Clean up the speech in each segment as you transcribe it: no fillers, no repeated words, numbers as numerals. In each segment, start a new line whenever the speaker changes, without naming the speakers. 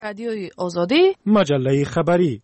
رادیوی آزادی،
مجله خبری.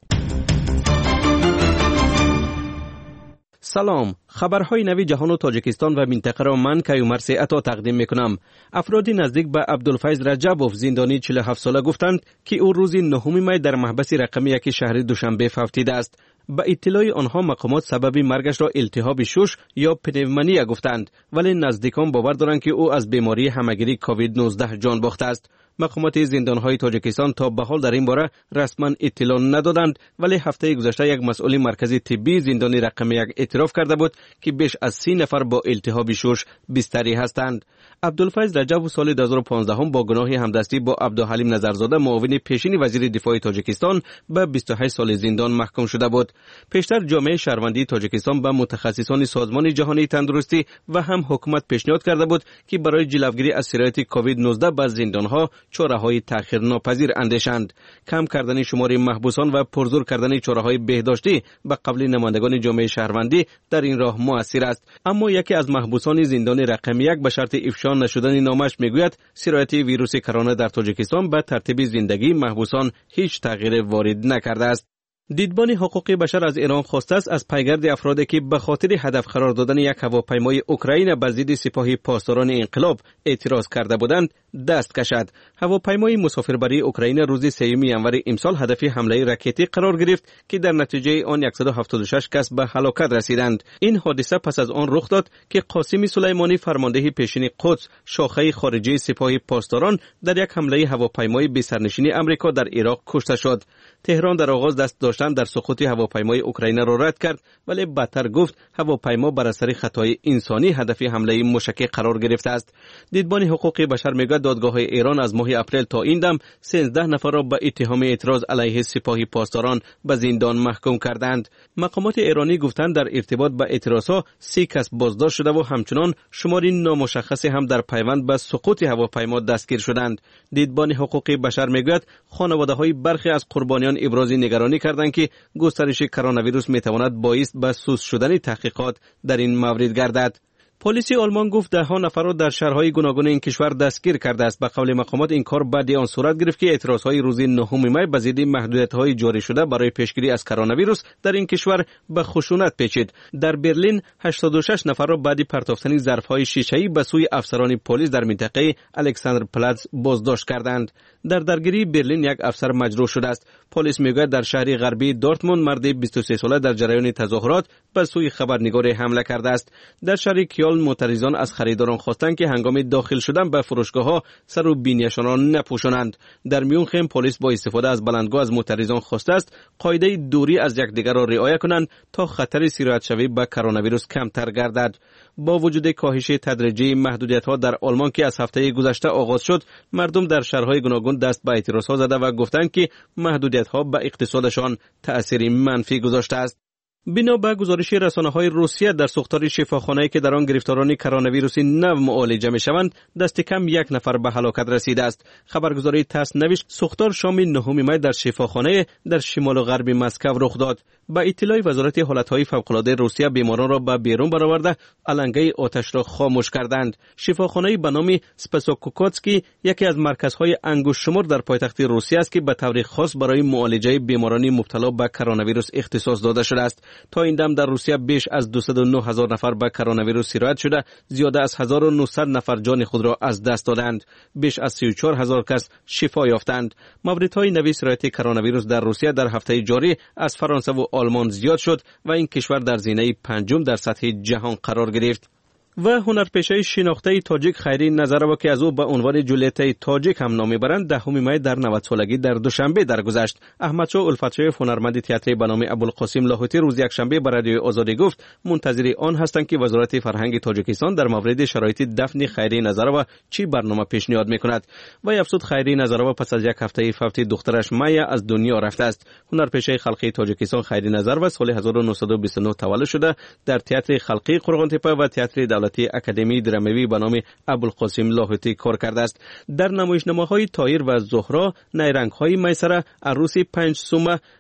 سلام، خبرهای نوی جهان و تاجیکستان و منطقه را من کیومرث عطا تقدیم میکنم. افرادی نزدیک به عبدالفیض رجبوف زندانی 47 ساله گفتند که او روز 9 می در محبس رقم 1 شهر دوشنبه فوتیده است. با اطلاع آنها مقامات سبب مرگش را التهاب شش یا پنومونیا گفتند، ولی نزدیکان باور دارند که او از بیماری همگیری کووید 19 جان باخته است. مقامات زندانهای تاجیکستان تا به حال در این باره رسما اطلاع ندادند، ولی هفته گذشته یک مسئول مرکزی طبی زندان رقم 1 اعتراف کرده بود که بیش از 30 نفر با التهاب شش بستری هستند. عبدالفیض رجب سال 2015 با گناه همدستی با عبدالحلیم نظرزاده معاون پیشین وزیر دفاع تاجیکستان به 28 سال زندان محکوم شده بود. پیشتر جامعه شهروندی تاجیکستان به متخصصان سازمان جهانی تندرستی و هم حکومت پیشنهاد کرده بود که برای جلوگیری از سرایت کووید 19 به زندانها چاره‌های تأخیرناپذیر اندیشند. کم کردن شمار محبوسان و پرزور کردن چاره‌های بهداشتی به قبل نمایندگان جامعه شهروندی در این راه مؤثر است. اما یکی از محبوسان زندان رقم 1 به شرط افشا نشدن نامش میگوید سرایت ویروس کرونا در تاجیکستان به ترتیب زندگی محبوسان هیچ تغییر وارد نکرده است. دیدبان حقوق بشر از ایران خواسته است از پیگرد افرادی که به خاطر هدف قرار دادن یک هواپیمای اوکراین به ضد سپاه پاسداران انقلاب اعتراض کرده بودند دست کشد. هواپیمای مسافربری اوکراین روز 3 ژانویه امسال هدف حمله راکتی قرار گرفت که در نتیجه آن 176 کس به هلاکت رسیدند. این حادثه پس از آن رخ داد که قاسم سلیمانی فرمانده پیشین قدس شاخه خارجی سپاه پاسداران در یک حمله هواپیمای بی سرنشین آمریکا در عراق کشته شد. تهران در آغاز دست داشتن در سقوط هواپیمای اوکراین را رد کرد، ولی بدتر گفت هواپیما بر اثر خطای انسانی هدف حمله موشکی قرار گرفته است. دیدبان حقوق بشر میگوید دادگاه ایران از ماه اپریل تا این دم 13 نفر را به اتهام اعتراض علیه سپاه پاسداران به زندان محکوم کردند. مقامات ایرانی گفتند در ارتباط با اعتراضها 30 کس بازداشت شده و همچنان شماری نامشخصی هم در پیوند به سقوط هواپیما دستگیر شدند. دیدبان حقوق بشر میگوید خانواده‌های برخی از قربانیان ابراز نگرانی کردند که گسترش کرونا ویروس میتواند باعث به سست شدن تحقیقات در این مورد گردد. پلیس آلمان گفت 10 نفر را در شهرهای گوناگون این کشور دستگیر کرده است. به قول مقامات این کار بعد آن صورت گرفت که اعتراضهای روز 9 می به ضد محدودیت‌های جاری شده برای پیشگیری از کرونا ویروس در این کشور به خشونت پیچید. در برلین 86 نفر را بعد پرتافتن ظرف‌های شیشه‌ای به سوی افسران پلیس در منطقه الکساندر پلاتز بازداشت کردند. در درگیری برلین یک افسر مجروح شده است. پلیس میگوید در شهر غربی دورتموند مرد 23 ساله در جریان تظاهرات به سوی خبرنگار حمله کرده است. در شهر کیل معترضان از خریداران خواستند که هنگام داخل شدن به فروشگاه‌ها سر و بینیشان را نپوشانند. در میونخ پلیس با استفاده از بلندگو از معترضان خواسته است قاعده دوری از یکدیگر را رعایت کنند تا خطر سرایت شوی به کرونا ویروس کمتر گردد. با وجود کاهش تدریجی محدودیت‌ها در آلمان که از هفته گذشته آغاز شد، مردم در شهرهای گوناگون دست به اعتراض‌ها زده و گفتند که محدودیت‌ها به اقتصادشان تأثیر منفی گذاشته است. بنا به گزارش رسانه‌های روسیه در ساختار شفاخانه‌ای که در آن گرفتاران کرونا ویروس نو معالجه می‌شوند دست کم 1 نفر به هلاکت رسیده است. خبرگزاری تاس نوشت ساختار شام 9 می در شفاخانه در شمال و غرب مسکو رخ داد. با اطلاع وزارت حالت‌های فوق‌العاده روسیه بیماران را به بیرون برآورده علنگه آتش را خاموش کردند. شفاخانه به نام سپاسوکوتسکی یکی از مرکزهای انگشت شمار در پایتخت روسیه است که به طور خاص برای معالجه بیماران مبتلا به کرونا ویروس اختصاص داده شده است. تا این دم در روسیه بیش از 209,000 نفر به کرونا ویروس سرایت شده، زیاده از 1900 نفر جان خود را از دست دادند. بیش از 34,000 کس شفا یافتند. موردهای نوی سرایت کرونا ویروس در روسیه در هفته جاری از فرانسه و آلمان زیاد شد و این کشور در زینه پنجم در سطح جهان قرار گرفت. و هنرپیشه شناخته تاجیک خیری نظروا که از او به عنوان جولیت تاجیک هم نام میبرند 10 می در 90 سالگی در دوشنبه درگذشت. احمدشاه الفتشاهی هنرمند تئاتر به نام ابوالقاسم لاهوتی روز یکشنبه به رادیو آزادی گفت منتظر آن هستند که وزارت فرهنگ تاجیکستان در مورد شرایط دفن خیری نظروا چی برنامه پیشنهاد میکند. و افزود خیری نظروا پس از یک هفته فوت دخترش مایا از دنیا رفته است. هنرپیشه خلقی تاجیکستان خیری نظروا سال 1929 تولد شده در تئاتر خلقی قرغانتپه و تئاتر دولتی اکادمی دراموی به نام ابوالقاسم لاهوتی کار کرده است. در نمایشنامه‌های طایر و زهرا، نیرنگ‌های میسره، عروس 5 سومه،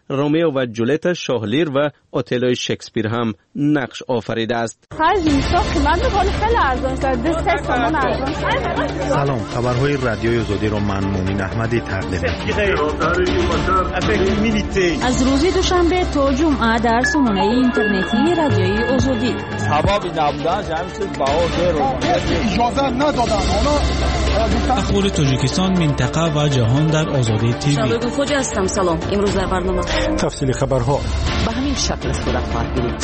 رومیو و جولیت شاهلیر و اتلوی شکسپیر هم نقش آفریده است.
سلام، خبرهای رادیوی آزادی رو من مومین احمدی تقدیم می‌کنم.
از روز دوشنبه تا جمعه در سامانه اینترنتی رادیوی آزادی.
اخبار تاجیکستان، منطقه و جهان در آزادی تیوی.
شبکه خوج هستم. سلام. امروز در برنامه
تفصیل خبرها
به همین شکل صورت خواهد گرفت.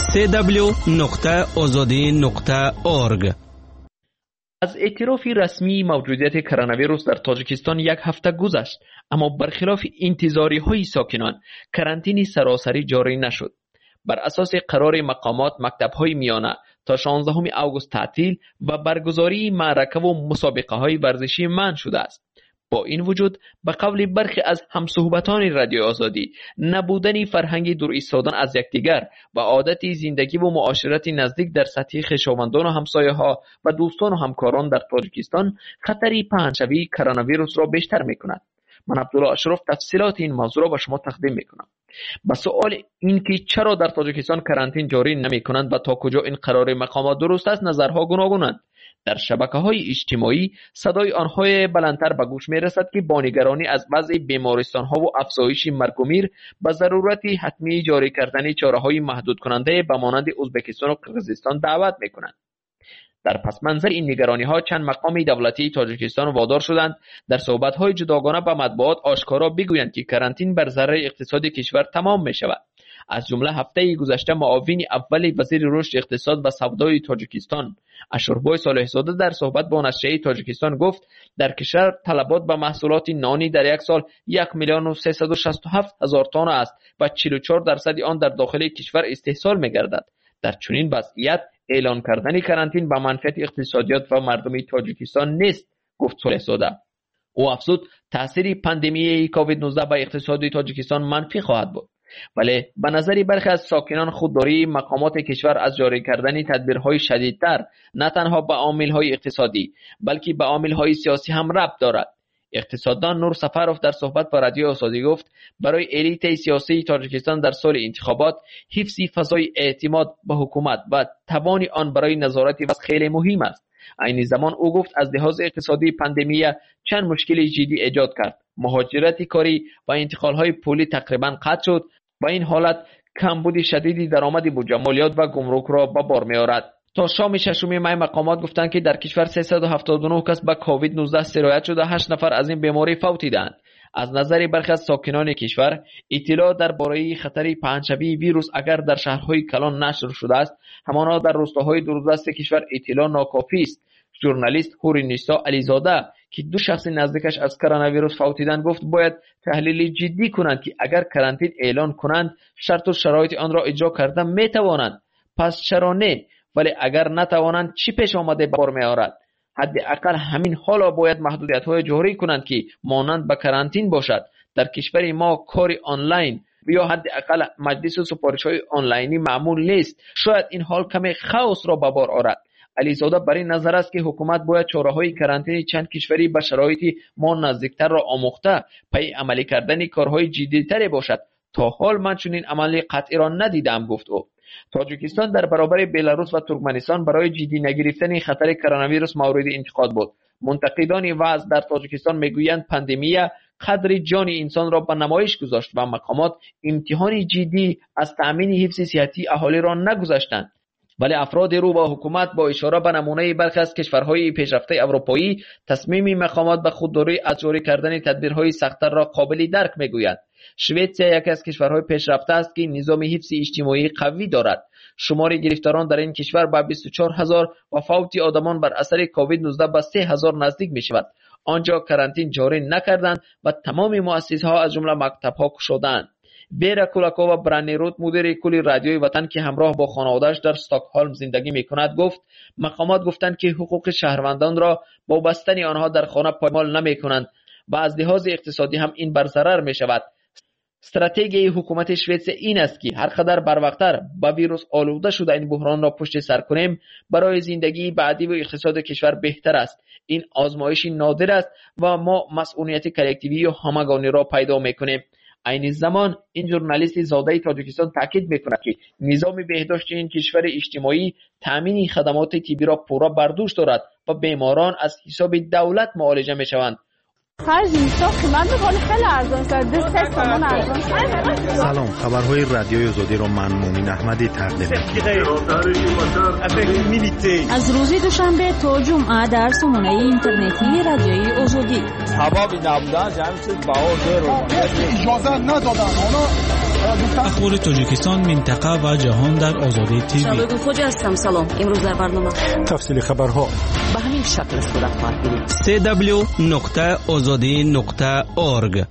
www.azadi.org.
از اعتراف رسمی موجودیت کرونا ویروس در تاجیکستان یک هفته گذشت، اما برخلاف انتظاری‌های ساکنان کرانتینی سراسری جاری نشد. بر اساس قرار مقامات، مکتب‌های میانه تا 16 آگوست تعطیل و برگزاری معرکه و مسابقه‌های ورزشی منع شده است. با این وجود به قول برخی از همصحبتان رادیو آزادی، نبودن فرهنگ دور ایستادن از یکدیگر و عادت زندگی و معاشرت نزدیک در سطح خویشاوندان و همسایه‌ها و دوستان و همکاران در تاجیکستان خطری پهنشوی کرونا ویروس را بیشتر می‌کند. من عبدالله اشرف تفصیلات این موضوع را به شما تقدیم میکنم. به سؤال اینکه چرا در تاجیکستان کرانتین جاری نمی‌کنند و تا کجا این قرار مقامات درست است، نظرها گوناگونند. در شبکه‌های اجتماعی صدای آنها بلندتر به گوش می‌رسد که با نگرانی از وضع بیمارستان‌ها و افزایش مرگ و میر به ضرورت حتمی جاری کردن چاره‌های محدود کننده به مانند ازبکستان و قرقیزستان دعوت می‌کنند. در پس منظر این نگرانی‌ها چند مقام دولتی تاجیکستان وادار شدند در صحبت‌های جداگانه به مطبوعات آشکارا بگویند که کرانتین بر ضرر اقتصاد کشور تمام می‌شود. از جمله هفته گذشته معاون اول وزیر رشد اقتصاد و سودای تاجیکستان اشوربای صالح‌زاده در صحبت با نشریه تاجیکستان گفت در کشور طلبات به محصولات نانی در یک سال 1,367,000 تن است و 44% آن در داخل کشور استحصال می‌گردد. در چنین وضعیت اعلان کردن کرانتین به منفعت اقتصادیات و مردم تاجیکستان نیست، گفت صالح‌زاده. او افزود تاثیر پاندمی کووید 19 به اقتصاد تاجیکستان منفی خواهد بود. ولی به نظر برخی از ساکنان خودداری مقامات کشور از جاری کردن تدبیرهای شدیدتر نه تنها به عامل‌های اقتصادی بلکه به عامل‌های سیاسی هم ربط دارد. اقتصاددان نور سفروف در صحبت با رادیو آزادی گفت برای الیت سیاسی تاجیکستان در سال انتخابات حفظ فضای اعتماد به حکومت و توان آن برای نظارت وضع خیلی مهم است. عین زمان او گفت از لحاظ اقتصادی پاندمی چند مشکل جدی ایجاد کرد. مهاجرت کاری و انتقال‌های پولی تقریبا قطع شد و این حالت کمبود شدیدی درآمد بودجه مالیات و گمرک را به بار می‌آورد. تا شام 6 می مقامات گفتند که در کشور 379 کس به کووید 19 سرایت شده، 8 نفر از این بیماری فوتیدند. از نظر برخی از ساکنان کشور اطلاع درباره خطر پهنشوی ویروس اگر در شهرهای کلان نشر شده است، همانا در روستاهای دوردست کشور اطلاع ناکافی است. ژورنالیست هورینیسا علیزاده که 2 شخص نزدیکش از کرونا ویروس فوتیدند گفت باید تحلیل جدی کنند که اگر کرانتین اعلان کنند شرط و شرایط آن را اجرا کردن می توانند، پس چرا نه؟ ولی اگر نتوانند چی پیش آمده بار می آورد؟ حداقل همین حالا باید محدودیت‌های جاری کنند که مانند به کرانتین باشد. در کشور ما کار آنلاین یا حداقل مجلس و سفارش‌های آنلاینی معمول نیست. شاید این حال کمی خاص را به بار آورد. علیزاده بر این نظر است که حکومت باید چاره‌های کرانتین چند کشوری به شرایط ما نزدیکتر را آموخته پی عملی کردن کارهای جدی‌تری باشد. تا حال من چنین عملی قطعی را ندیدم، گفت او. تاجیکستان در برابر بلاروس و ترکمنستان برای جدی نگرفتن خطر کرونا ویروس مورد انتقاد بود. منتقدان وضع در تاجیکستان میگویند پاندمی قدر جان انسان را به نمایش گذاشت و مقامات امتحان جدی از تأمین حفظ صحتی اهالی را نگذاشتند. ولی افراد رو با حکومت با اشاره به نمونه برخی از کشورهای پیشرفته اروپایی تصمیم مقامات به خودداری از جاری کردن تدبیرهای سخت‌تر را قابل درک میگویند. سوئیسریا یکی از کشورهای پیشرفته است که نظام حفظ اجتماعی قوی دارد. شمار گرفتاران در این کشور به 24,000 و فوت آدمان بر اثر کووید 19 به 3,000 نزدیک می شود. آنجا کرانتین جاری نکردند و تمام مؤسسه‌ها از جمله مکتب‌ها گشودند. ویرا کولاکووا برانیروت مدیر کل رادیوی وطن که همراه با خانواده‌اش در استکهلم زندگی می‌کند گفت مقامات گفتند که حقوق شهروندان را با بستن آنها در خانه پایمال نمی‌کنند و از لحاظ اقتصادی هم این بر ضرر می‌شود. استراتژی حکومت سوئیس این است که هر قدر بروقتر با ویروس آلوده شده این بحران را پشت سر کنیم برای زندگی بعدی و اقتصاد کشور بهتر است. این آزمایش نادر است و ما مسئولیت کلکتیوی و همگانی را پیدا می‌کنیم. عین زمان این ژورنالیست زاده تاجیکستان تاکید میکند که نظام بهداشت این کشور اجتماعی تامین خدمات طبی را پورا بر دوش دارد و بیماران از حساب دولت معالجه میشوند.
سلام، خبرهای رادیوی آزادی را من مومن احمدی تقدیم می‌کنم.
از روز دوشنبه تا جمعه در سامانه اینترنتی رادیوی آزادی.
اخبار تاجیکستان، منطقه و جهان در آزادی تیوی.
شبکه خوجا هستم. سلام. امروز در برنامه
تفصیل خبرها
به همین شکل صورت خواهد گرفت.
www.azadi.org.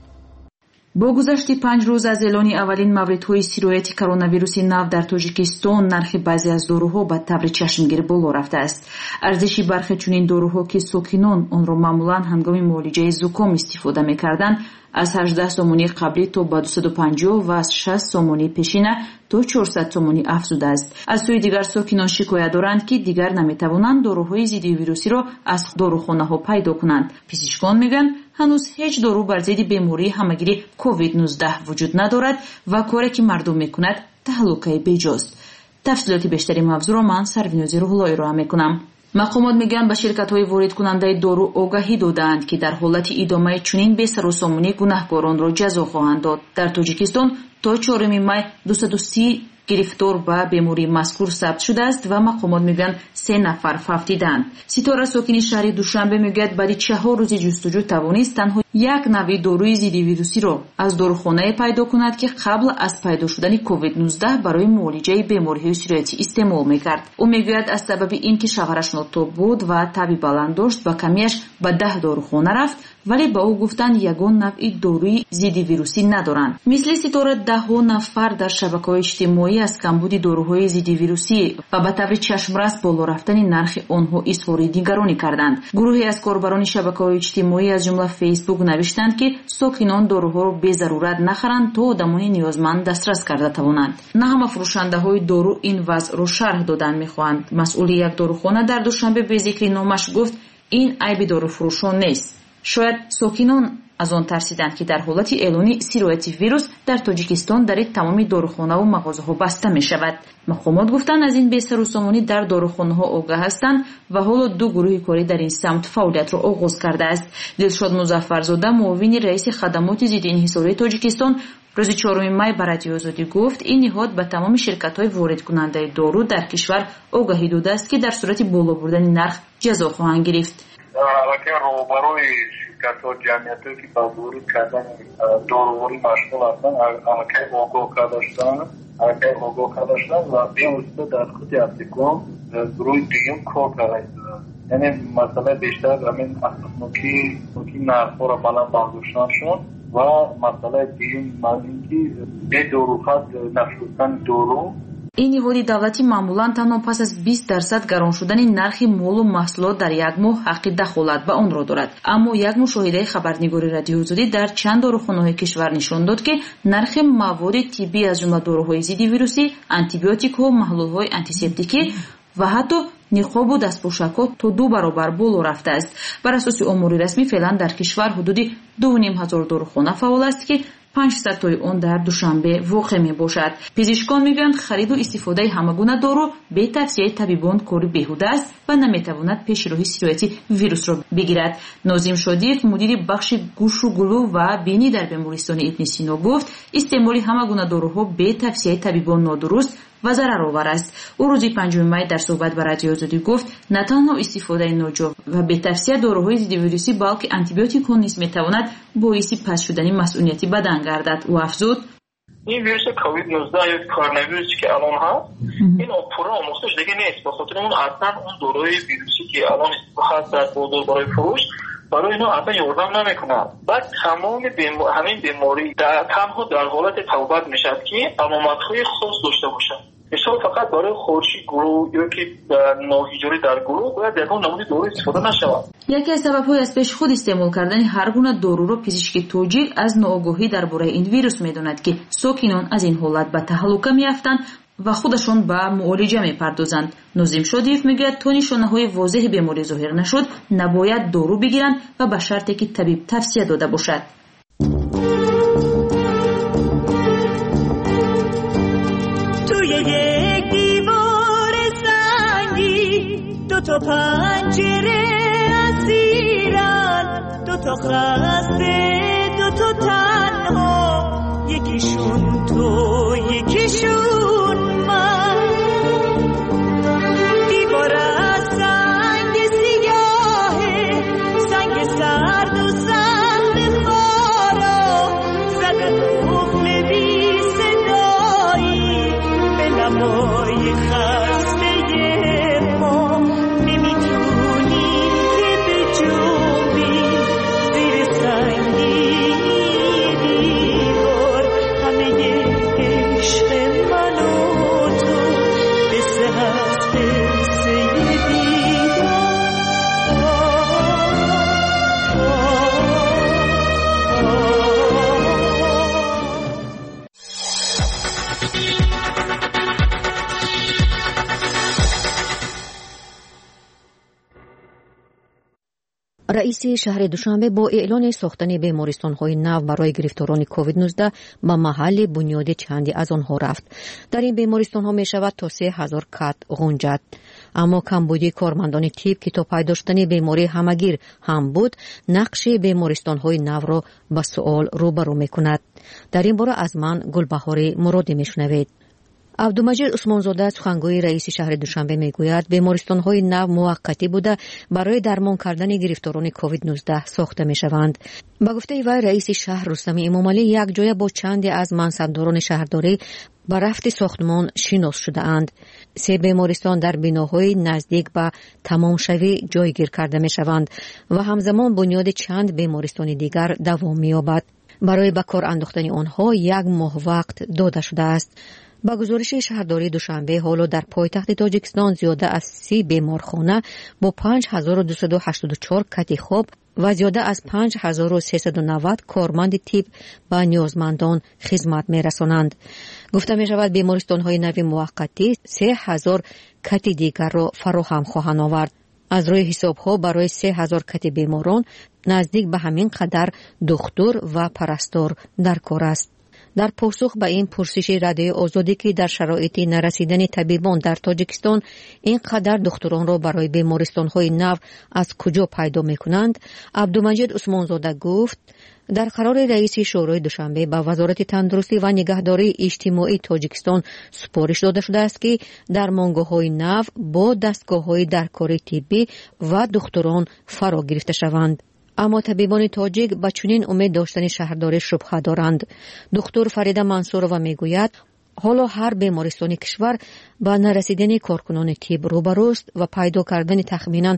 با گذشت 5 روز از اعلان اولین موردهای سیرایت کرونا نو در تاجیکستان، نرخ بعضی از داروها به طور چشمگیر بالا رفته است. ارزش برخی چنین داروها که ساکنان آن را معمولا هنگام معالجه زکام استفاده می‌کردند از 18 سومانی قبلی تا به 250 و از 60 سومانی پیشینه تا 400 سومانی افزوده است. از سوی دیگر ساکنان شکایت دارند که دیگر نمی‌توانند داروهای ضد ویروسی را از داروخانه‌ها پیدا کنند. پزشکان میگن هنوز هیچ دارو بر ضد بیماری همگیری کووید 19 وجود ندارد و کاری که مردم میکند تهلکه بیجاست. تفصیلات بیشتری موضوع را من سروینوزی روح‌اللهی را میکنم. مقامات میگن به شرکت‌های وارد کننده دارو آگاهی دادند که در حالت ادامه چنین بسر و سامانی گناهکاران را جزا خواهند داد. در تاجیکستان تا 4 می 230 گرفتار به بیماری مذکور ثبت شده است و مقامات میگن 3 نفر فوتیدند. ستاره ساکن شهر دوشنبه میگوید بعد 4 روز جستجو توانست تنها یک نوع داروی ضد ویروسی را از داروخانه پیدا کند که قبل از پیدا شدن کووید 19 برای معالجه بیماری‌های سیرایتی استعمال میکرد. او میگوید از سبب اینکه شوهرش ناتوب بود و تبی بلند داشت با کمیش به 10 داروخانه رفت، ولی با او گفتند یگان نوع داروی ضد ویروسی ندارند. مثل ستاره 10 نفر در شبکه‌های اجتماعی از کمبود داروهای ضد ویروسی و به طور چشم‌رس بالا رفتن نرخ آنها اظهار نگرانی کردند. گروهی از کاربران شبکه‌های اجتماعی از جمله فیسبوک نوشتند که ساکنان داروها را به ضرورت نخرند تا آدمان نیازمند دسترس کرده توانند. نه همه فروشنده‌های دارو این وضع را شرح دادن می‌خواهند. مسئول یک داروخانه در دوشنبه به ذکر نامش گفت این عیب داروفروشان نیست. شاید ساکنان از آن ترسیدند که در حالت اعلانی سیرایت ویروس در تاجیکستان در تمام داروخانه و مغازه‌ها بسته می‌شود. مقامات گفتند از این بسر و سامانی در داروخانه‌ها آگاه هستند و حالا 2 گروه کاری در این سمت فعالیت را آغاز کرده است. دلشاد مظفرزاده، معاون رئیس خدمات ضد انحصاری تاجیکستان، روز 4 می به رادیو آزادی گفت این نهاد به تمام شرکت‌های وارد کننده دارو در کشور آگاهی داده است که در صورت بالا بردن نرخ جزا خواهند گرفت.
شرکت و جمعیتی که با ورود کردن دارووری مشغول هستند، اگر آگاه کرده شدن و به واسطه در خود اپلیکام گروه دیگه کار کرده. یعنی مسئله بیشتر همین اساسنوکی نرخ‌ها را بلند برداشتن شد و مسئله دیگه معنی که به داروخانه نفروختن دارو.
این نهاد دولتی معمولا تنها پس از 20% گران شدن نرخ مال و محصولات در یک ماه حق دخالت به آن را دارد. اما یک مشاهده خبرنگاری رادیو آزادی در چند داروخانه‌های کشور نشان داد که نرخ مواد طبی از جمله داروهای ضد ویروسی، آنتیبیوتیک‌ها، محلول‌های آنتیسپتیکی و حتی نقاب و دستپوشک‌ها تا 2 برابر بالا رفته است. بر اساس آمار رسمی فعلا در کشور حدود 2,500 داروخانه فعال است که 500 تای آن در دوشنبه واقع می باشد. پزشکان میگویند خرید و استفاده همگونه دارو به توصیه طبیبان کاری بیهوده است و نمیتواند پیشروی سیرایت ویروس را بگیرد. ناظم شادیف، مدیر بخش گوش و گلو و بینی در بیمارستان ابن سینا گفت استعمال همگونه داروها به توصیه طبیبان نادرست و ضررآور است. او روز 5 می در صحبت با رادیو آزادی گفت نه تنها استفاده ناجا و به توصیه داروهای ضد ویروسی بلکه آنتیبیوتیک ها نیز میتواند باعث پس شدن مسئولیت بدن گردد. او افزود
این ویروس کووید 19 یا کرونا ویروسی که الان هست این پورا آموختش دیگه نیست، به خاطر اون اصلا اون داروی ویروسی که الان استفاده در بازار برای فروش برای اینا اصلا یاردم نمیکنن. بعد تمام همین بیماری تنها در حالت توبت میشد که علامت‌های خاص داشته باشد. مثلا فقط برای خورشی گروه یا که ناهیجاری در گروه باید یکان نمونه دارو استفاده نشود.
یکی از سبب‌های از پیش خود استعمال کردن هر گونه دارو را پزشک توجیه از ناآگاهی درباره این ویروس می‌داند که ساکنان از این حالت به تهلکه می‌افتند و خودشان به معالجه می‌پردازند. ناظم شادیف میگوید تا نشانه‌های واضح بیماری ظاهر نشد نباید دارو بگیرند و به شرطی که طبیب توصیه داده باشد.
تا پنجره اسیرن، دو تا خسته دو تا تنها، یکیشون تو یکیشون من. دیوار از سنگ سیاهه، سنگ سرد و سخت خارا، زده قفل بی صدایی به نمای خسته ما. نمیتونیم که بجنبیم زیر سنگی دیوار، همه عشق من و تو قصه هست قصه دیدار.
رئیس شهر دوشنبه با اعلان ساختن بیمارستان‌های نو برای گرفتاران کووید 19 به محل بنیاد چندی از آنها رفت. در این بیمارستان‌ها می‌شود تا 3000 کت غنجت. اما کمبودی کارمندان تیپ که تا پیدا شدن بیماری همگیر هم بود، نقش بیمارستان‌های نو را به سؤال روبرو می‌کند. در این باره از من گلبهار مرادی می‌شنوید. عبدالمجید عثمانزاده سخنگوی رئیس شهر دوشنبه میگوید بیمارستان‌های نو موقتی بوده برای درمان کردن گرفتاران کووید 19 ساخته میشوند. با گفته وی رئیس شهر رستم امامعلی یک جای با چندی از منصبداران شهرداری با رفت ساختمان شناس شده اند. 3 بیمارستان در بناهای نزدیک به تمامشوی جایگیر کرده میشوند و همزمان بنیاد چند بیمارستان دیگر دوام می‌یابد. برای به کار انداختن آنها 1 ماه وقت داده شده است. با گزارش شهرداری دوشنبه حالا در پایتخت تاجیکستان زیاده از 30 بیمارخانه با 5284 کت خواب و زیاده از 5390 کارمند تیپ به نیازمندان خدمت می‌رسانند. گفته می‌شود بیمارستان‌های نو موقتی 3000 کت دیگر را فراهم خواهند آورد. از روی حساب‌ها برای 3000 کت بیماران نزدیک به همین قدر دکتر و پرستار در کار است. در پاسخ به این پرسش رادیو آزادی که در شرایط نرسیدن طبیبان در تاجیکستان اینقدر دکتران را برای بیمارستان‌های نو از کجا پیدا می‌کنند، عبدالمجید عثمانزاده گفت در قرار رئیس شورای دوشنبه به وزارت تندرستی و نگهداری اجتماعی تاجیکستان سپارش داده شده است که درمانگاه‌های نو با دستگاه‌های درکاری طبی و دکتران فرا گرفته شوند. اما طبیبان تاجیک به چنین امید داشتن شهرداری شبهه دارند. دکتر فریده منصورова میگوید حالا هر بیمارستان کشور با نرسیدن کارکنان طب روبروست و پیدا کردن تخمینا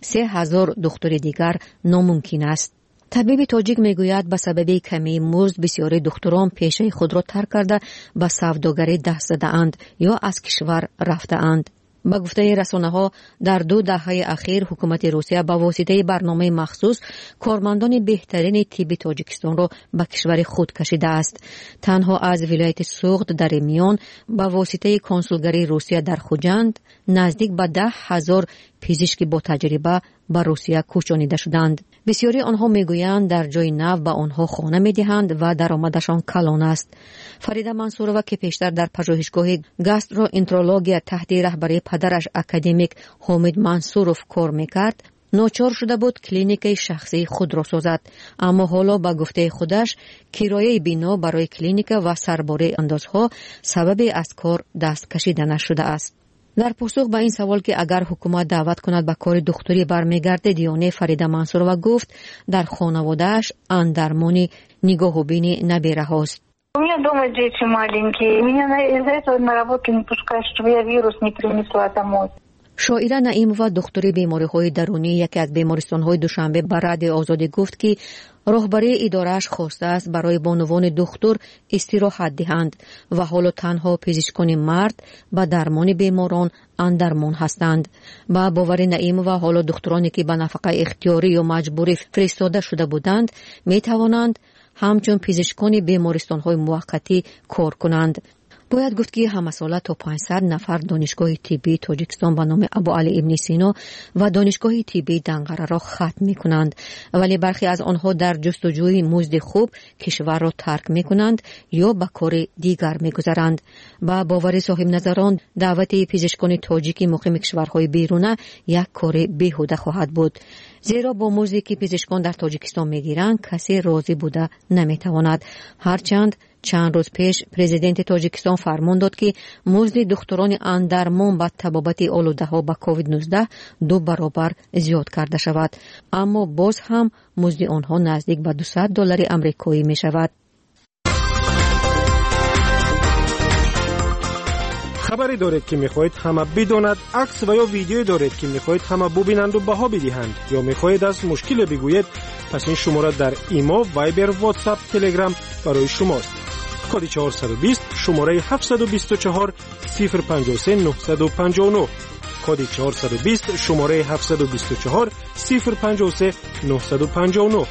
3000 دکتر دیگر ناممکن است. طبیب تاجیک میگوید به سبب کمی مزد بسیاری دکتران پیشه خود را ترک کرده به سوداگری دست زده اند یا از کشور رفته اند. با گفته رسانه‌ها در 2 دهه اخیر حکومت روسیه با واسطه برنامه مخصوص کارمندان بهترین طب تاجیکستان را به کشور خود کشیده است. تنها از ولایت سوغد در میان با واسطه کنسولگری روسیه در خوجند نزدیک به 10,000 پزشک با تجربه به روسیه کوچانیده شدند. بسیاری آنها میگویند در جای نو به آنها خانه میدهند و درآمدشان کلان است. فریده منصورova که پیشتر در پژوهشگاه گاستروانترولوژی تحت رهبری پدرش اکادمیک حامد منصوروف کار میکرد، ناچار شده بود کلینیک شخصی خود را سازد، اما حالا با گفته خودش کرایه بنا برای کلینیک و سرباره اندازها سبب از کار دست کشیدن شده است. در پاسخ به این سوال که اگر حکومت دعوت کند به کار دکتری برمیگرده، دیانه فریده منصورova گفت در خانواده‌اش اندرمانی نگاه و بینی نبیره هاست.
У меня дома дети маленькие. Меня из-за этого на работу не пускают, чтобы я вирус не принесла домой.
شاعره نعیمова دکتر بیماری‌های درونی یکی از بیمارستان‌های دوشنبه به رادیو آزادی گفت که راهبری اداره‌اش خواسته است برای بانوان دکتر استراحت دهند و حالا تنها پزشکان مرد به درمان بیماران اندرمان هستند. با باور نعیمова حالا دکترانی که به نفقه اختیاری یا مجبوری فرستاده شده بودند می توانند همچون پزشکان بیمارستان‌های موقتی کار کنند. باید گفت که همه ساله تا 500 نفر دانشگاه طبی تاجیکستان به نام ابو علی ابن سینا و دانشگاه طبی دنقره را ختم می‌کنند، ولی برخی از آنها در جستجوی مزد خوب کشور را ترک می‌کنند یا به کار دیگر می‌گذرند. با باور صاحب نظران دعوت پزشکان تاجیکی مقیم کشورهای بیرون یک کار بیهوده خواهد بود، زیرا با مزدی که پزشکان در تاجیکستان می‌گیرند کسی راضی بوده نمی‌تواند. هرچند چند روز پیش پرزیدنت تاجیکستان فرمان داد که مزد دکتران اندرمان با طبابت آلوده‌ها با کووید 19 2 برابر زیاد کرده شود، اما باز هم مزد آنها نزدیک به $200 آمریکایی می شود.
خبری دارید که میخواهید همه بداند، عکس و یا ویدیویی دارید که میخواهید همه ببینند و بها بدهند، یا میخواهید از مشکل بگویید، پس این شماره در ایما، وایبر، واتساپ، تلگرام برای شماست. کد 420 شماره 724 053 959. کد 420 شماره 724 053 959.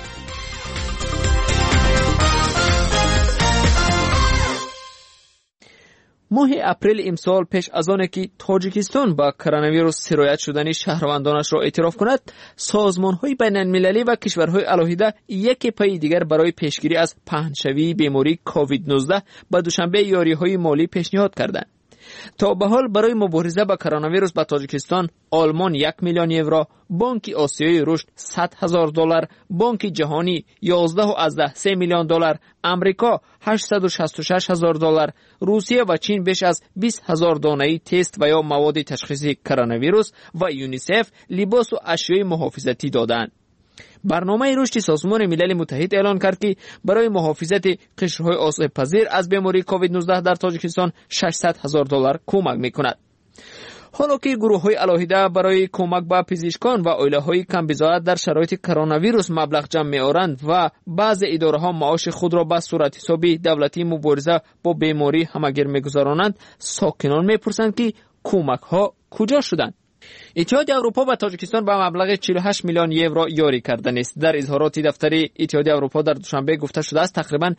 ماه اپریل امسال پیش از آنکه که تاجیکستان با کرونا ویروس سرایت شدن شهروندانش را اعتراف کند، سازمان‌های بین‌المللی و کشورهای علاهیده یک پای دیگر برای پیشگیری از پهن‌شوی بیماری کووید 19 به دوشنبه یاری‌های مالی پیشنهاد کردند. تا به حال برای مبارزه با کرونا ویروس به تاجیکستان آلمان 1 میلیون یورو، بانک آسیایی رشد $100,000، بانک جهانی 11.3 میلیون دلار، امریکا $866,000، روسیه و چین بیش از 20,000 دانه تست و یا مواد تشخیصی کرونا ویروس و یونیسف لباس و اشیاء محافظتی دادند. برنامه رشد سازمان ملل متحد اعلان کرد که برای محافظت قشرهای آسیب پذیر از بیماری کووید 19 در تاجیکستان $600,000 کمک می‌کند. حالا که گروه‌های علاهیده برای کمک به پزشکان و عائله‌های کم بضاعت در شرایط کرونا ویروس مبلغ جمع می‌آورند و بعضی اداره‌ها معاش خود را به صورت حسابی دولتی مبارزه با بیماری همگیر می‌گذرانند، ساکنان می‌پرسند که کمک‌ها کجا شدند؟ اتحادیه اروپا به تاجیکستان به مبلغ 48 میلیون یورو یاری کرده است. در اظهارات دفتر اتحادیه اروپا در دوشنبه گفته شده است تقریباً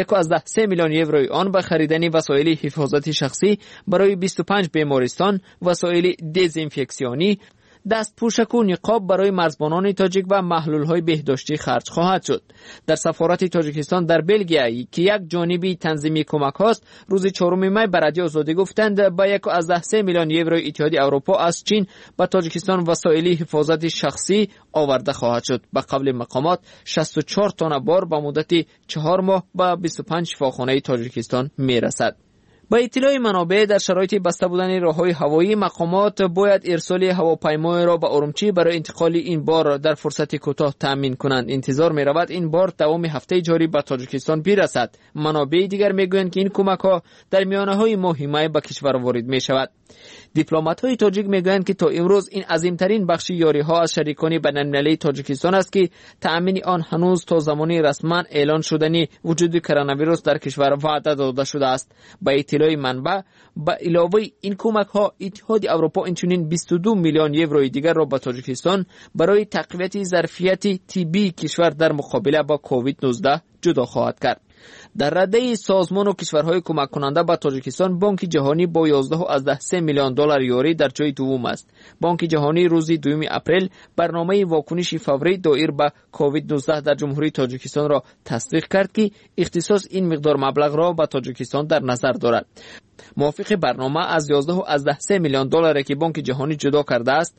1.3 میلیون یوروی آن به خریدن وسایل حفاظت شخصی برای 25 بیمارستان، وسایل دزینفکسیونی، دستپوشک و نقاب برای مرزبانان تاجیک و محلول‌های بهداشتی خرج خواهد شد. در سفارت تاجیکستان در بلژیم که یک جانبی تنظیمی کمک است، روز 4 می به رادیو آزادی گفتند با 1.3 میلیون یورو اتحادیه اروپا از چین به تاجیکستان وسایل حفاظت شخصی آورده خواهد شد. به قول مقامات 64 تن بار به مدت 4 ماه به 25 شفاخانه تاجیکستان میرسد. با اطلاع منابع در شرایط بسته بودن راه‌های هوایی، مقامات باید ارسال هواپیمای را به اورمچی برای انتقال این بار در فرصت کوتاه تامین کنند. انتظار می‌رود این بار دوام هفته جاری به تاجیکستان برسد. منابع دیگر میگویند که این کمک‌ها در میانه‌های ماه می به کشور وارد می‌شود. دیپلمات‌های تاجیک میگویند که تا امروز این عظیم‌ترین بخش یاری‌ها از شریکان بین‌المللی تاجیکستان است که تأمین آن هنوز تا زمانی رسما اعلان شدنی وجود کرونا ویروس در کشور وعده داده شده است. با اطلاع منبع، با علاوه این کمک‌ها اتحادیه اروپا اینچنین 22 میلیون یورو دیگر را به تاجیکستان برای تقویت ظرفیت طبی کشور در مقابله با کووید 19 جدا خواهد کرد. در رده سازمان و کشورهای کمک کننده به تاجیکستان، بانک جهانی با 11.3 میلیون دلار یوری در جای دوم است. بانک جهانی روز 2 اپریل برنامه واکنش فوری دایر به کووید 19 در جمهوری تاجیکستان را تصدیق کرد که اختصاص این مقدار مبلغ را به تاجیکستان در نظر دارد. موافق برنامه از 11.3 میلیون دلار که بانک جهانی جدا کرده است،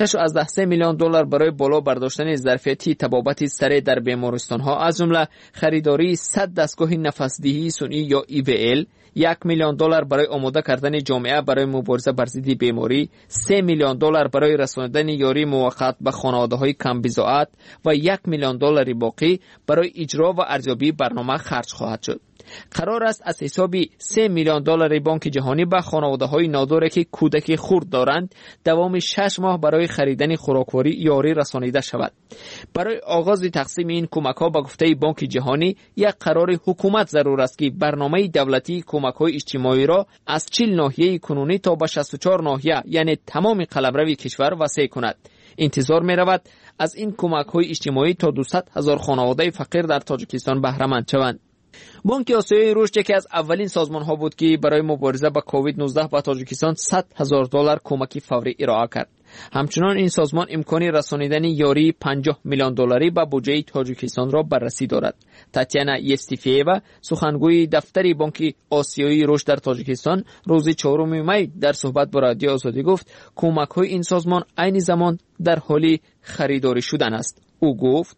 6.3 میلیون دلار برای بالا برداشتن ظرفیت طبابت سریع در بیمارستان‌ها از جمله خریداری 100 دستگاه نفس‌دهی صنعی یا EVL، 1 میلیون دلار برای آماده کردن جامعه برای مبارزه بر ضد بیماری، 3 میلیون دلار برای رساندن یاری موقت به خانواده‌های کم بضاعت و 1 میلیون دلار باقی برای اجرا و ارزیابی برنامه خرج خواهد شد. قرار است از حساب 3 میلیون دلار بانک جهانی به خانواده‌های ناداری که کودک خرد دارند دوام 6 ماه برای خریدن خوراکواری یاری رسانیده شود. برای آغاز تقسیم این کمک‌ها به گفته بانک جهانی یک قرار حکومت ضرور است که برنامه دولتی کمک‌های اجتماعی را از 40 ناحیه کنونی تا به 64 ناحیه یعنی تمام قلمرو کشور وسیع کند. انتظار می‌رود از این کمک‌های اجتماعی تا 200,000 خانواده فقیر در تاجیکستان بهره مند شوند. بانک آسیایی رشد یکی از اولین سازمان‌ها بود که برای مبارزه با کووید 19 به تاجیکستان $100,000 کمک فوری ارائه کرد. همچنان این سازمان امکانی رسانیدن یاری $50 میلیون به بودجه تاجیکستان را بررسی دارد. تاتیانا یستیفییوا، سخنگوی دفتر بانک آسیایی رشد در تاجیکستان، روز 4 می در صحبت با رادیو آزادی گفت کمک‌های این سازمان عین زمان در حال خریداری شدن است. او گفت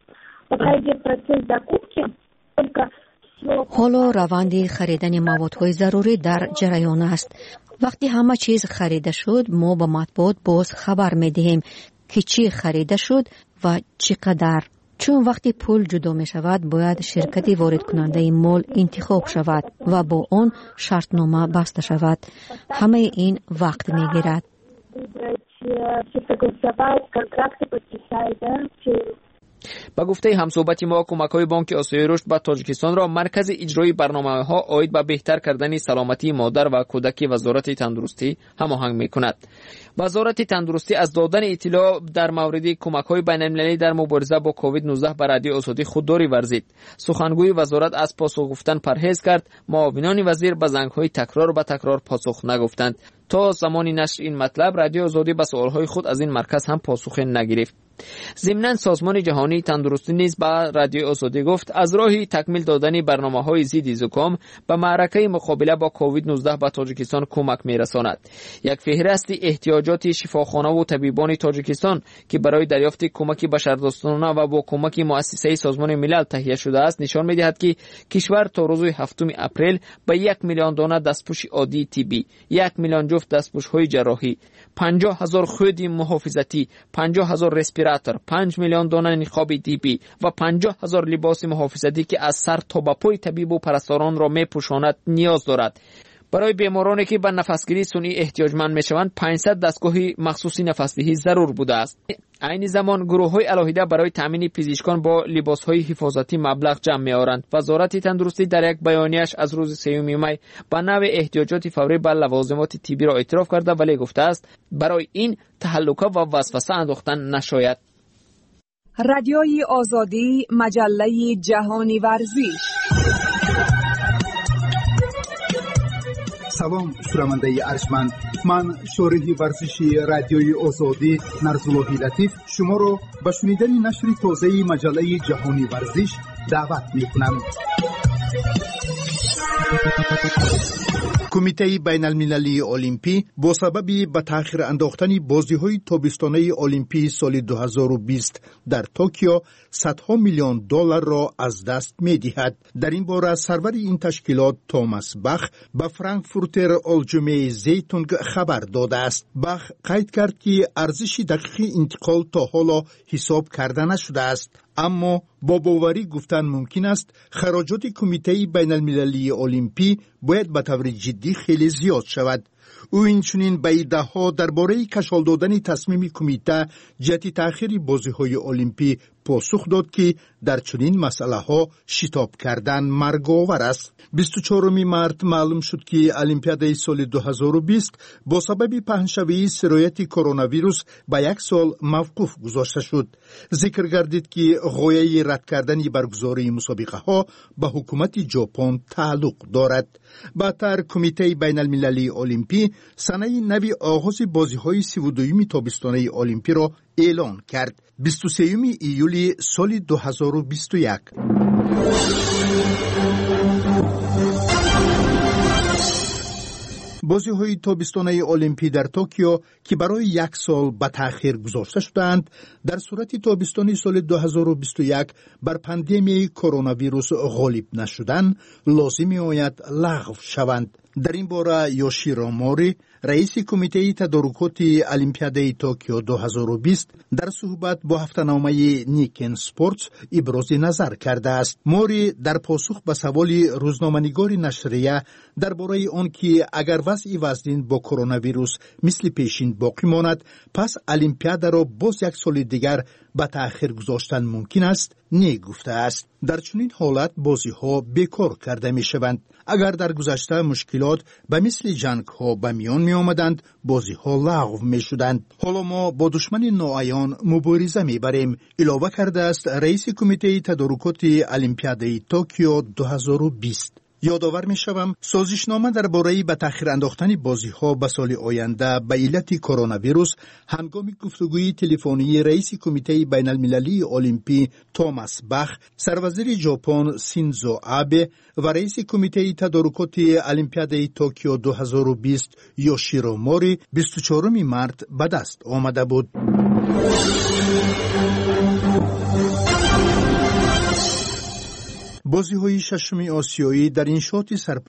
حالا روند خریدن موادهای ضروری در جریان است. وقتی همه چیز خریده شد، ما به مطبوعات باز خبر می‌دهیم که چی خریده شد و چقدر. چون وقتی پول جدا می شود، باید شرکتی وارد کننده مال انتخاب شود و با آن شرطنامه بسته شود. همه این وقت می گیرد.
با گفته همصحبت ما، کمک‌های بانک آسیایی رشد به تاجیکستان را مرکز اجرایی برنامه‌ها عاید به بهتر کردن سلامتی مادر و کودک وزارت تندرستی هماهنگ می‌کند. وزارت تندرستی از دادن اطلاع در مورد کمک‌های بین‌المللی در مبارزه با کووید 19 به رادیو آزادی خودداری ورزید. سخنگوی وزارت از پاسخ گفتن پرهیز کرد. معاونان وزیر به زنگ‌های تکرار به تکرار پاسخ نگفتند. تا زمان نشر این مطلب، رادیو آزادی به سوال‌های خود از این مرکز هم پاسخ نگرفت. ضمناً سازمان جهانی تندرستی نیز به رادیو آزادی گفت از راهی تکمیل دادن برنامه‌های ضد زکام به معرکه مقابله با کووید 19 به تاجیکستان کمک می‌رساند. یک فهرست احتیاجات شفاخانه و طبیبان تاجیکستان که برای دریافت کمک بشردوستانه و با کمک مؤسسه سازمان ملل تهیه شده است نشان می‌دهد که کشور تا روز 7 اپریل به 1 میلیون دانه دستپوش عادی طبی، 1 میلیون جفت دستپوش‌های جراحی، 50,000 خود محافظتی، 50,000 رسپیراتور، 5 میلیون دانه نقاب طبی و 50,000 لباس محافظتی که از سر تا به پای طبیب و پرستاران را می‌پوشاند نیاز دارد. برای بیمارانی که به نفسگیری صنعی احتیاجمند میشوند 500 دستگاه مخصوصی نفسدهی ضرور بوده است. عین زمان گروه‌های علاهیده برای تامین پزشکان با لباس‌های حفاظتی مبلغ جمع می‌آورند. وزارت تندرستی در یک بیانیه‌اش از روز 3 می به نوع احتیاجات فوری به لوازمات طبی را اعتراف کرده ولی گفته است برای این تهلکه و وسوسه انداختن نشاید.
رادیوی آزادی، مجله جهانی ورزش.
سلام شنونده ارجمند، من شارح ورزشی رادیوی آزادی نرزاللهی لطیف شما را به شنیدن نشر تازه مجله جهانی ورزش دعوت می‌کنم. کمیته بین المللی المپی با سبب به تأخیر انداختن بازی‌های تابستانه المپی سال 2020 در توکیو صدها میلیون دلار را از دست می‌دهد. در این باره سرور این تشکیلات توماس باخ به فرانکفورتر آلجمه زیتونگ خبر داده است. باخ قید کرد که ارزش دقیق انتقال تا حالا حساب کرده نشده است، اما با باوری گفتن ممکن است خراجات کمیته بین المللی المپی باید به طور جدی خیلی زیاد شود. او اینچنین به ایده‌ها درباره کشال دادن تصمیم کمیته جهت تأخیر بازی‌های المپی پاسخ داد که در چنین مسئله‌ها شتاب کردن مرگ‌آور است. 24 مارس معلوم شد که المپیادای سال 2020 با سبب پهنشوی سرایت کرونا ویروس به 1 سال موقوف گذاشته شد. ذکر گردید که غایه رد کردن برگزاری مسابقه‌ها به حکومت ژاپن تعلق دارد. بعدتر کمیته بین المللی المپی سنه نوی آغاز بازی‌های 32 تابستانه المپی را اعلان کرد. 23 ایولی سال 2021. بازی‌های تابستانه المپی در توکیو که برای 1 سال به تأخیر گذاشته شدند، در صورت تابستان سال 2021 بر پاندمی کرونا ویروس غالب نشدن لازم می‌آید لغو شوند. در این باره یوشیرو موری، رئیس کمیته تدارکات المپیادای توکیو 2020 در صحبت با هفته‌نامه نیکن اسپورتس ابراز نظر کرده است. موری در پاسخ به سوال روزنامه‌نگار نشریه درباره آن که اگر وضع وزن با کرونا ویروس مثل پیشین باقی ماند، پس المپیاد را باز 1 سال دیگر به تأخیر گذاشتن ممکن است نگفته است. در چنین حالت بازی ها بیکار کرده می شوند. اگر در گذشته مشکلات به مثل جنگ ها به میان می آمدند، بازی ها لغو می شدند. حالا ما با دشمن ناعیان مبارزه می بریم، علاوه کرده است رئیس کمیته تدارکات المپیاد توکیو 2020. یادآور می شوم سازشنامه درباره به تأخیر انداختن بازی ها به سال آینده به علت کرونا ویروس هنگام گفتگوی تلفنی رئیس کمیته بین المللی المپی توماس باخ، سروزیر ژاپن سینزو آبه و رئیس کمیته تدارکات المپیاد توکیو 2020 یوشیرو موری 24 مارس به دست آمده بود. بازی‌های ششم آسیایی در انشاط